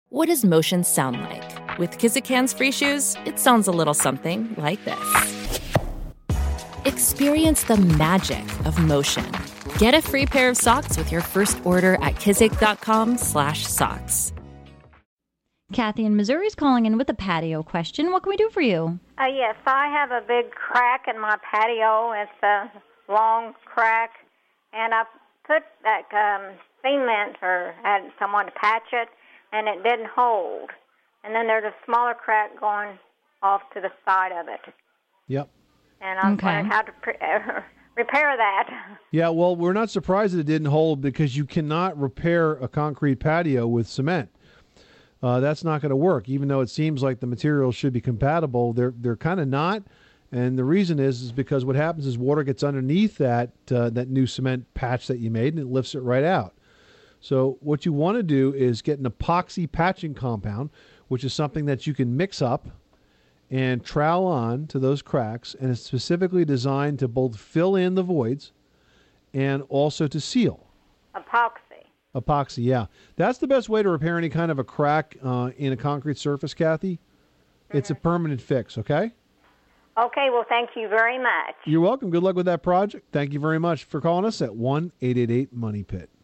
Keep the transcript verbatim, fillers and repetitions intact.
What does motion sound like? With Kizik hands-free shoes, it sounds a little something like this. Experience the magic of motion. Get a free pair of socks with your first order at kizik.com slash socks. Kathy in Missouri is calling in with a patio question. What can we do for you? Uh, yes, I have a big crack in my patio. It's a long crack, and I put that um, cement or had someone to patch it, and it didn't hold. And then there's a smaller crack going off to the side of it. Yep. And I was Okay. wondering how to pre- uh, repair that. Yeah, well, we're not surprised that it didn't hold because you cannot repair a concrete patio with cement. Uh, that's not going to work, even though it seems like the materials should be compatible. They're they're kind of not, and the reason is is because what happens is water gets underneath that uh, that new cement patch that you made, and it lifts it right out. So what you want to do is get an epoxy patching compound, which is something that you can mix up and trowel on to those cracks, and it's specifically designed to both fill in the voids and also to seal. Epoxy. Epoxy, yeah. That's the best way to repair any kind of a crack uh, in a concrete surface, Kathy. Mm-hmm. It's a permanent fix, okay? Okay, well, thank you very much. You're welcome. Good luck with that project. Thank you very much for calling us at one eight eight eight Money Pit.